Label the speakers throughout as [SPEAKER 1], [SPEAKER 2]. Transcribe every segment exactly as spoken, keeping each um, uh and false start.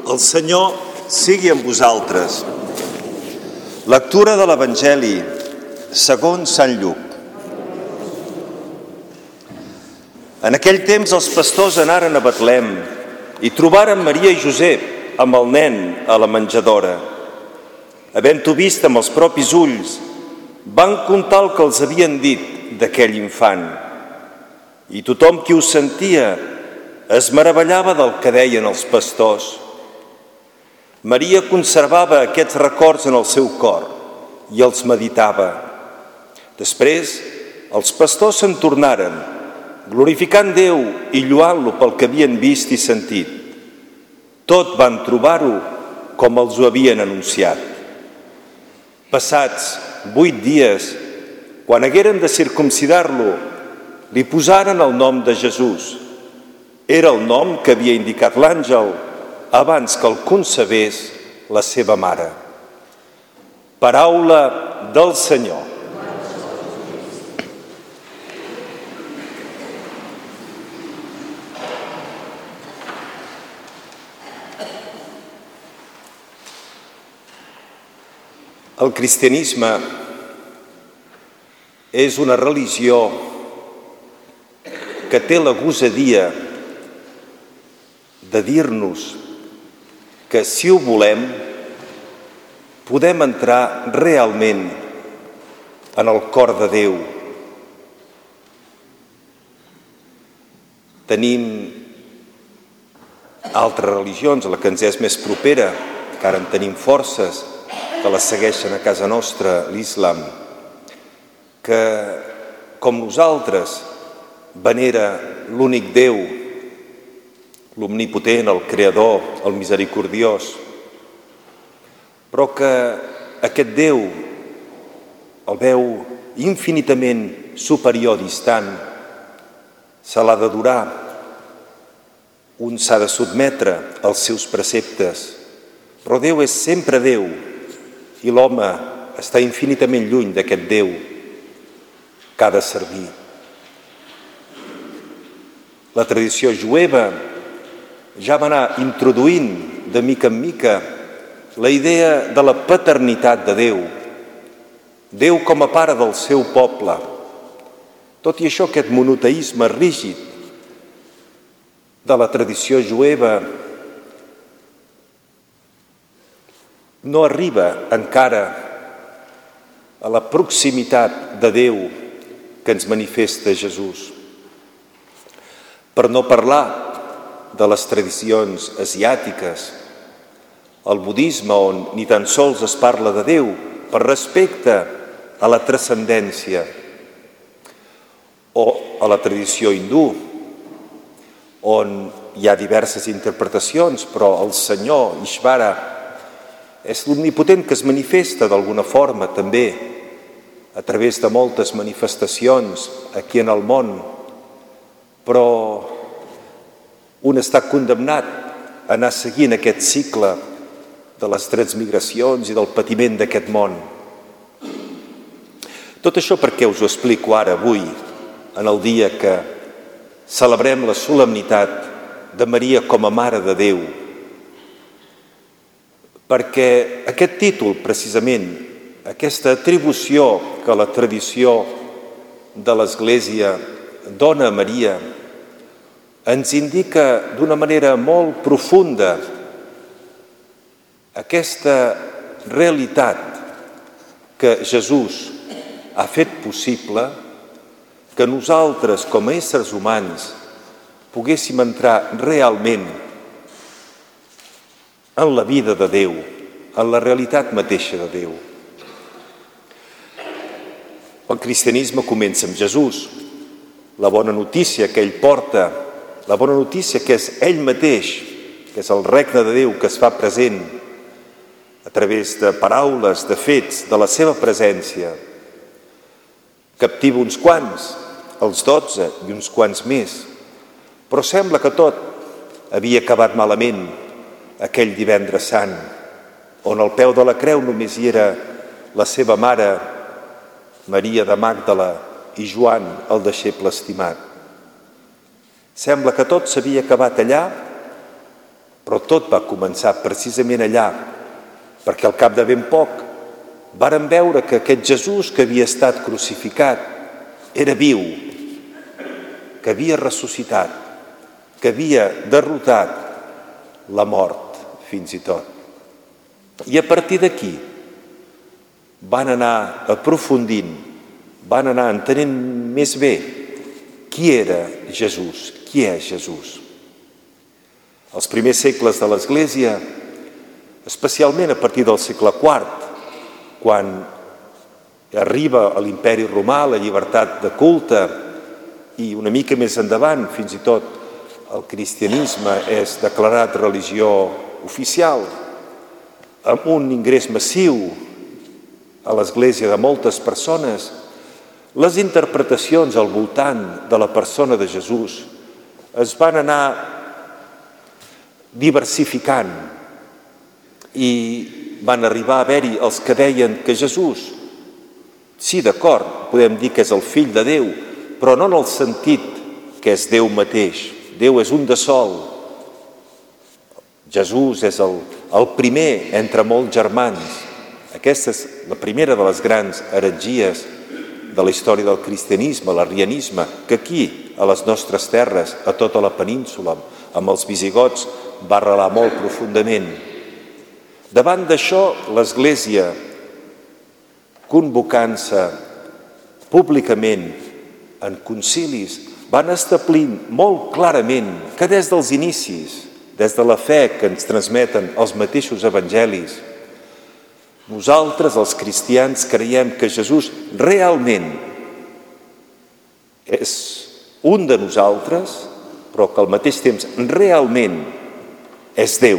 [SPEAKER 1] El Senyor sigui amb vosaltres. Lectura de l'Evangeli segons Sant Lluc. En aquell temps els pastors anaren a Betlem i trobaren Maria i Josep amb el nen a la menjadora. Havent-ho vist amb els propis ulls, van contar el que els havien dit d'aquell infant. I tothom qui ho sentia es meravellava del que deien els pastors. Maria conservava aquests records en el seu cor i els meditava. Després, els pastors se'n tornaren, glorificant Déu i lloant-lo pel que havien vist i sentit. Tot van trobar-ho com els ho havien anunciat. Passats vuit dies, quan hagueren de circumcidar-lo, li posaren el nom de Jesús. Era el nom que havia indicat l'àngel abans que el concebés la seva mare. Paraula del Senyor. El cristianisme és una religió que té la gosadia de dir-nos que si ho volem podem entrar realment en el cor de Déu. Tenim altres religions, la que ens és més propera, que ara en tenim forces, que la segueixen a casa nostra, l'Islam, que, com nosaltres, venera l'únic Déu, l'omnipotent, el creador, el misericordiós, però que aquest Déu el veu infinitament superior, distant, se l'ha d'adorar, un s'ha de sotmetre als seus preceptes, però Déu és sempre Déu i l'home està infinitament lluny d'aquest Déu que ha de servir. La tradició jueva ja va anar introduint de mica en mica la idea de la paternitat de Déu, Déu com a pare del seu poble. Tot i això, aquest monoteisme rígid de la tradició jueva no arriba encara a la proximitat de Déu que ens manifesta Jesús. Per no parlar de les tradicions asiàtiques, el budisme, on ni tan sols es parla de Déu per respecte a la transcendència, o a la tradició hindú, on hi ha diverses interpretacions, però el Senyor, Ishvara, és l'omnipotent que es manifesta d'alguna forma també a través de moltes manifestacions aquí en el món, però un està condemnat a anar seguint aquest cicle de les transmigracions i del patiment d'aquest món. Tot això per què us ho explico ara, avui, en el dia que celebrem la solemnitat de Maria com a Mare de Déu? Perquè aquest títol, precisament, aquesta atribució que la tradició de l'Església dona a Maria, ens indica d'una manera molt profunda aquesta realitat que Jesús ha fet possible que nosaltres, com a éssers humans, poguéssim entrar realment en la vida de Déu, en la realitat mateixa de Déu. El cristianisme comença amb Jesús, la bona notícia que ell porta, la bona notícia que és ell mateix, que és el regne de Déu que es fa present a través de paraules, de fets, de la seva presència. Captiva uns quants, els dotze i uns quants més, però sembla que tot havia acabat malament aquell divendres sant, on al peu de la creu només hi era la seva mare, Maria de Màgdala, i Joan, el deixeble estimat. Sembla que tot s'havia acabat allà Però tot va començar precisament allà, perquè al cap de ben poc varen veure que aquest Jesús que havia estat crucificat era viu, que havia ressuscitat, que havia derrotat la mort fins i tot. I a partir d'aquí van anar aprofundint, van anar entenent més bé qui era Jesús, qui és Jesús. Els primers segles de l'Església, especialment a partir del segle quart, quan arriba a l'Imperi Romà la llibertat de culte i una mica més endavant, fins i tot, el cristianisme és declarat religió oficial, amb un ingrés massiu a l'Església de moltes persones, les interpretacions al voltant de la persona de Jesús es van anar diversificant i van arribar a haver-hi els que deien que Jesús, sí, d'acord, podem dir que és el fill de Déu, però no en el sentit que és Déu mateix. Déu és un de sol. Jesús és el, el primer entre molts germans. Aquesta és la primera de les grans heretgies de la història del cristianisme, l'arrianisme, que aquí, a les nostres terres, a tota la península, amb els visigots, va arrelar molt profundament. Davant d'això, l'Església, convocant-se públicament en concilis, van establir molt clarament que des dels inicis, des de la fe que ens transmeten els mateixos evangelis, nosaltres, els cristians, creiem que Jesús realment és un de nosaltres, però que al mateix temps realment és Déu.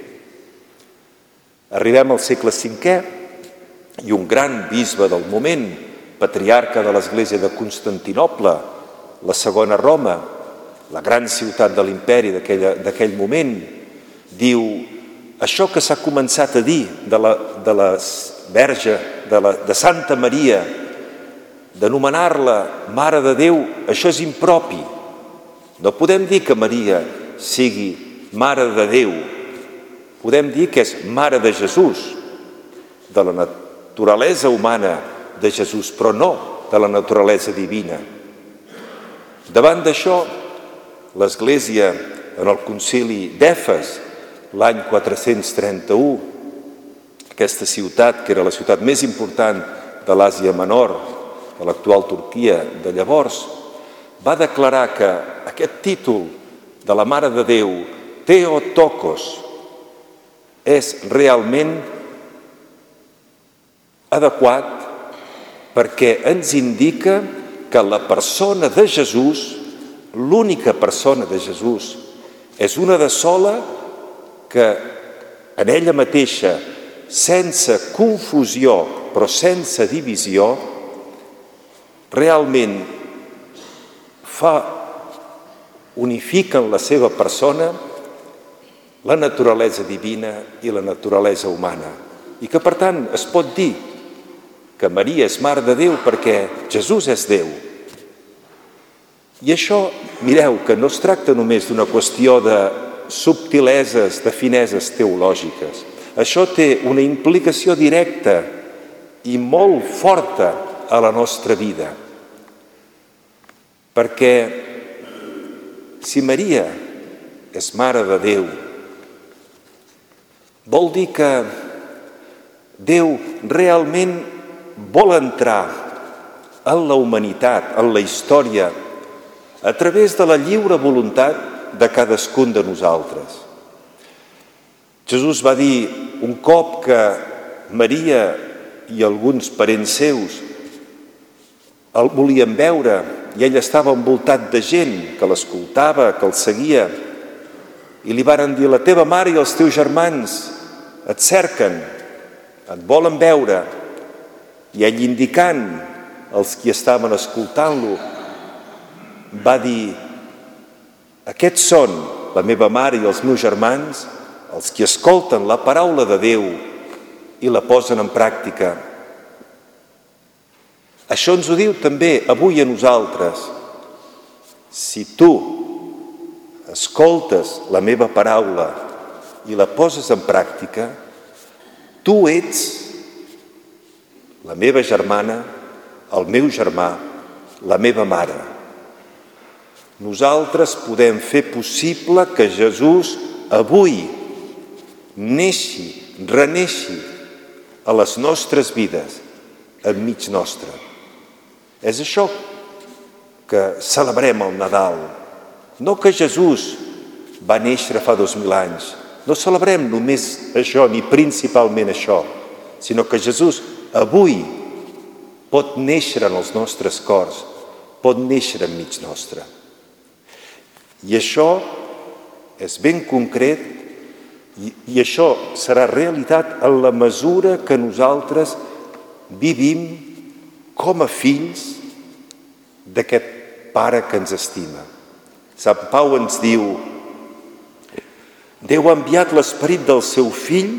[SPEAKER 1] Arribem al segle cinquè i un gran bisbe del moment, patriarca de l'Església de Constantinoble, la segona Roma, la gran ciutat de l'imperi d'aquell moment, diu: això que s'ha començat a dir de la, de la Verge, de, la, de Santa Maria, d'anomenar-la Mare de Déu, això és impropi. No podem dir que Maria sigui Mare de Déu. Podem dir que és Mare de Jesús, de la naturalesa humana de Jesús, però no de la naturalesa divina. Davant d'això, l'Església, en el concili d'Efes, l'any quatre-cents trenta-u, aquesta ciutat, que era la ciutat més important de l'Àsia Menor, de l'actual Turquia de llavors, va declarar que aquest títol de la Mare de Déu, Theotokos, és realment adequat perquè ens indica que la persona de Jesús, l'única persona de Jesús, és una de sola que en ella mateixa, sense confusió, però sense divisió, realment fa, unifica en la seva persona la naturalesa divina i la naturalesa humana. I que, per tant, es pot dir que Maria és Mare de Déu perquè Jesús és Déu. I això, mireu, que no es tracta només d'una qüestió de subtileses, de fineses teològiques. Això té una implicació directa i molt forta a la nostra vida. Perquè si Maria és Mare de Déu, vol dir que Déu realment vol entrar en la humanitat, en la història, a través de la lliure voluntat de cadascun de nosaltres. Jesús va dir un cop que Maria i alguns parents seus el volien veure i ell estava envoltat de gent que l'escoltava, que el seguia, i li varen dir: la teva mare i els teus germans et cerquen, et volen veure. I ell, indicant els qui estaven escoltant-lo, va dir: aquests són la meva mare i els meus germans, els que escolten la paraula de Déu i la posen en pràctica. Això ens ho diu també avui a nosaltres. Si tu escoltes la meva paraula i la poses en pràctica, tu ets la meva germana, el meu germà, la meva mare. Nosaltres podem fer possible que Jesús avui neixi, reneixi a les nostres vides, enmig nostre. És això que celebrem el Nadal. No que Jesús va néixer fa dos mil anys. No celebrem només això, ni principalment això, sinó que Jesús avui pot néixer en els nostres cors, pot néixer enmig nostre. I això és ben concret i, i això serà realitat en la mesura que nosaltres vivim com a fills d'aquest Pare que ens estima. Sant Pau ens diu: Déu ha enviat l'esperit del seu fill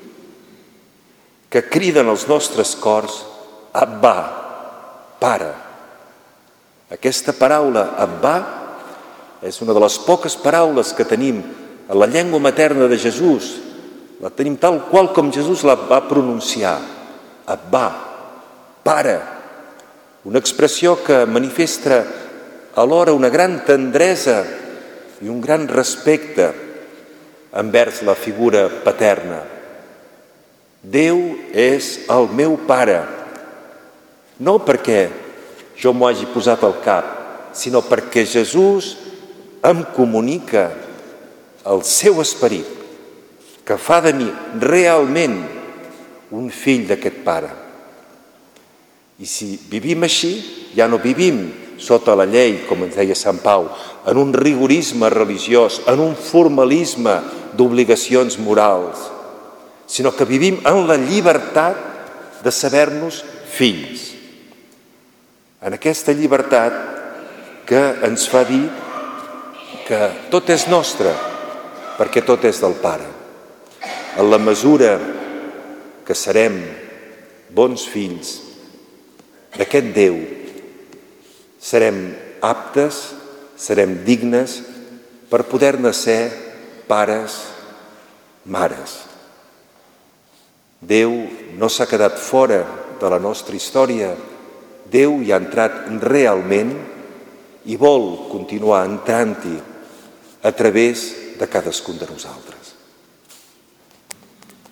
[SPEAKER 1] que crida en els nostres cors: Abbà, Pare. Aquesta paraula, Abbà, és una de les poques paraules que tenim en la llengua materna de Jesús. La tenim tal qual com Jesús la va pronunciar. Abbà, Pare. Una expressió que manifesta alhora una gran tendresa i un gran respecte envers la figura paterna. Déu és el meu Pare, no perquè jo m'ho hagi posat al cap, sinó perquè Jesús em comunica el seu esperit, que fa de mi realment un fill d'aquest Pare. I si vivim així, ja no vivim sota la llei, com ens deia Sant Pau, en un rigorisme religiós, en un formalisme d'obligacions morals, sinó que vivim en la llibertat de saber-nos fills. En aquesta llibertat que ens fa dir que tot és nostre, perquè tot és del Pare. En la mesura que serem bons fills d'aquest Déu, serem aptes, serem dignes per poder-ne ser pares, mares. Déu no s'ha quedat fora de la nostra història. Déu hi ha entrat realment i vol continuar entrant-hi a través de cadascun de nosaltres.